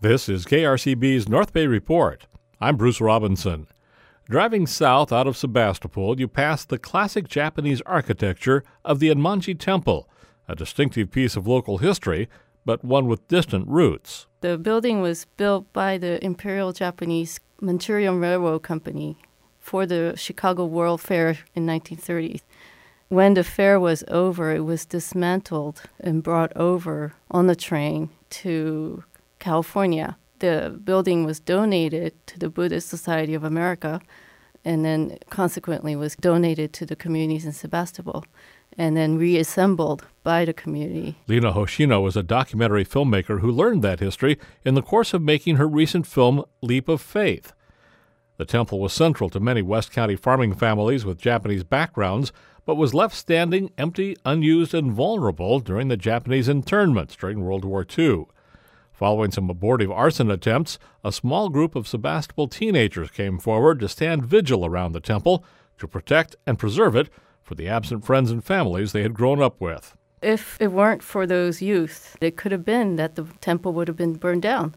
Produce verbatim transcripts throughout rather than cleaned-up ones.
This is K R C B's North Bay Report. I'm Bruce Robinson. Driving south out of Sebastopol, you pass the classic Japanese architecture of the Enmanji Temple, a distinctive piece of local history, but one with distant roots. The building was built by the Imperial Japanese Manchurian Railroad Company for the Chicago World Fair in nineteen thirty. When the fair was over, it was dismantled and brought over on the train to California. The building was donated to the Buddhist Society of America and then consequently was donated to the communities in Sebastopol and then reassembled by the community. Lena Hoshino was a documentary filmmaker who learned that history in the course of making her recent film, Leap of Faith. The temple was central to many West County farming families with Japanese backgrounds, but was left standing empty, unused, and vulnerable during the Japanese internments during World War Two. Following some abortive arson attempts, a small group of Sebastopol teenagers came forward to stand vigil around the temple to protect and preserve it for the absent friends and families they had grown up with. If it weren't for those youth, it could have been that the temple would have been burned down.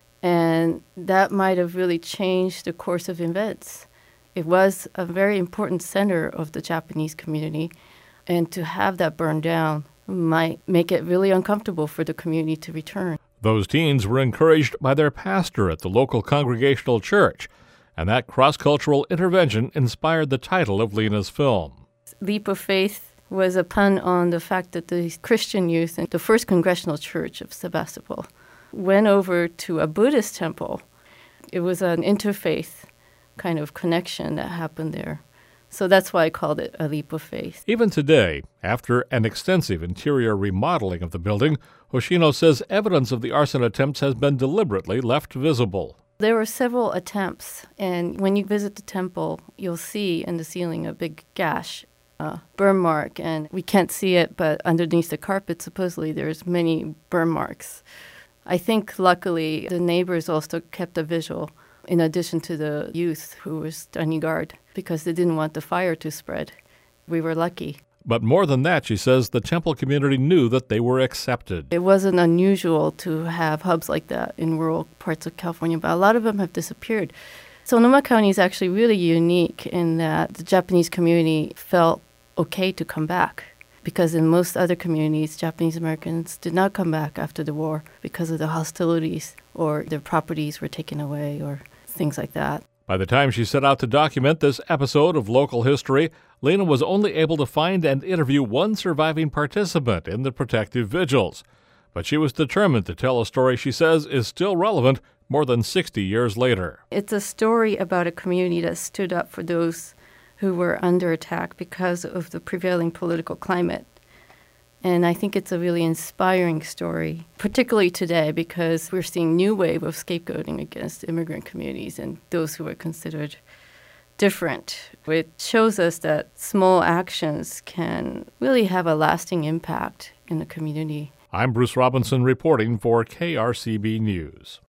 And that might have really changed the course of events. It was a very important center of the Japanese community, and to have that burned down might make it really uncomfortable for the community to return. Those teens were encouraged by their pastor at the local Congregational Church, and that cross-cultural intervention inspired the title of Lena's film. Leap of Faith was a pun on the fact that the Christian youth in the First Congregational Church of Sebastopol went over to a Buddhist temple. It was an interfaith kind of connection that happened there. So that's why I called it a leap of faith. Even today, after an extensive interior remodeling of the building, Hoshino says evidence of the arson attempts has been deliberately left visible. There were several attempts, and when you visit the temple, you'll see in the ceiling a big gash, a burn mark, and we can't see it, but underneath the carpet, supposedly there's many burn marks. I think, luckily, the neighbors also kept a vigil, in addition to the youth who were standing guard, because they didn't want the fire to spread. We were lucky. But more than that, she says, the temple community knew that they were accepted. It wasn't unusual to have hubs like that in rural parts of California, but a lot of them have disappeared. Sonoma County is actually really unique in that the Japanese community felt okay to come back, because in most other communities, Japanese Americans did not come back after the war because of the hostilities or their properties were taken away or things like that. By the time she set out to document this episode of local history, Lena was only able to find and interview one surviving participant in the protective vigils. But she was determined to tell a story she says is still relevant more than sixty years later. It's a story about a community that stood up for those who were under attack because of the prevailing political climate. And I think it's a really inspiring story, particularly today, because we're seeing a new wave of scapegoating against immigrant communities and those who are considered different. It shows us that small actions can really have a lasting impact in the community. I'm Bruce Robinson reporting for K R C B News.